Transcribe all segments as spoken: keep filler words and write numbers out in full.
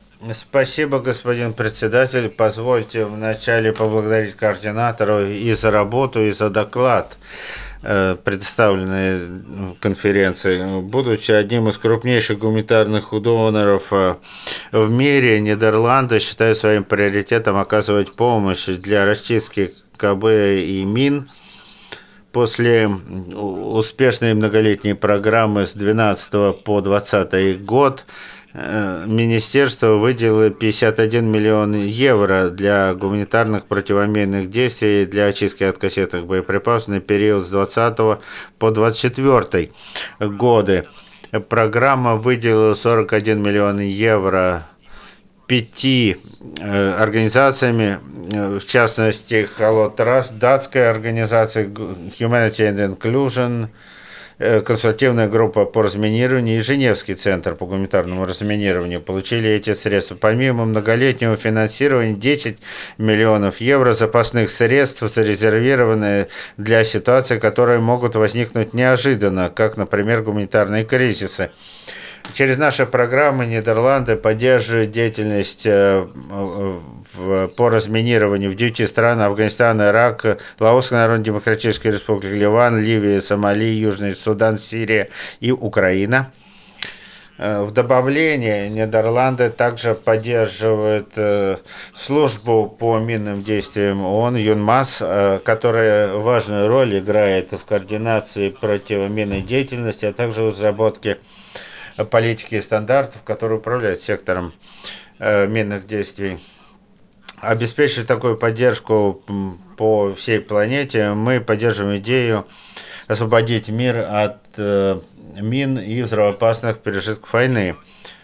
Спасибо, господин председатель. Позвольте вначале поблагодарить координаторов и за работу, и за доклад, э, предоставленный конференции. Будучи одним из крупнейших гуманитарных доноров э, в мире, Нидерланды считают своим приоритетом оказывать помощь для расчистки КБ и мин. После успешной многолетней программы с двенадцатого по двадцатый год э, министерство выделило пятьдесят один миллион евро для гуманитарных противоминных действий для очистки от кассетных боеприпасов на период с двадцатого по двадцать четвёртый годы. Программа выделила сорок один миллион евро пяти э, организациями, э, в частности, Hello Trust, датская организация Humanity and Inclusion, э, консультативная группа по разминированию и Женевский центр по гуманитарному разминированию получили эти средства. Помимо многолетнего финансирования, десять миллионов евро запасных средств зарезервированы для ситуаций, которые могут возникнуть неожиданно, как, например, гуманитарные кризисы. Через наши программы Нидерланды поддерживают деятельность э, в, по разминированию в девяти странах: Афганистан, Ирак, Лаосская Народно-Демократическая Республика, Ливан, Ливия, Сомали, Южный Судан, Сирия и Украина. Э, В добавление Нидерланды также поддерживают э, службу по минным действиям ООН ЮНМАС, э, которая важную роль играет в координации противоминной деятельности, а также в разработке политики и стандартов, которые управляют сектором э, минных действий. Обеспечивая такую поддержку по всей планете, мы поддерживаем идею освободить мир от э, мин и взрывоопасных пережитков войны.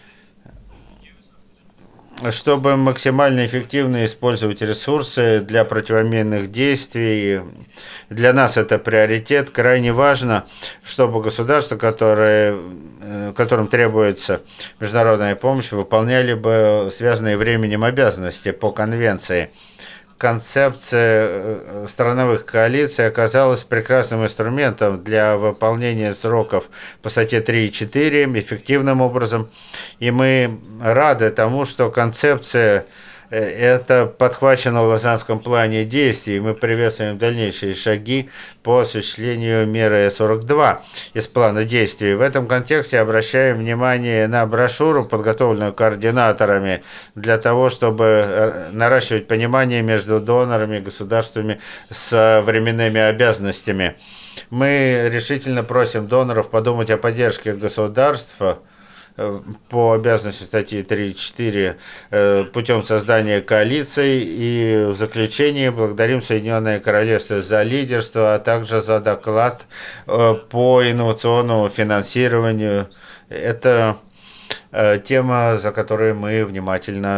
Чтобы максимально эффективно использовать ресурсы для противоминных действий, для нас это приоритет. Крайне важно, чтобы государства, которые, которым требуется международная помощь, выполняли бы связанные временем обязанности по конвенции. Концепция страновых коалиций оказалась прекрасным инструментом для выполнения сроков по статье три и четыре эффективным образом. И мы рады тому, что концепция это подхвачено в Лозаннском плане действий. Мы приветствуем дальнейшие шаги по осуществлению меры сорок два из плана действий. В этом контексте обращаем внимание на брошюру, подготовленную координаторами, для того, чтобы наращивать понимание между донорами и государствами с временными обязанностями. Мы решительно просим доноров подумать о поддержке государств по обязанности статьи три и четыре путем создания коалиций. И в заключение благодарим Соединенное Королевство за лидерство, а также за доклад по инновационному финансированию. Это тема, за которой мы внимательно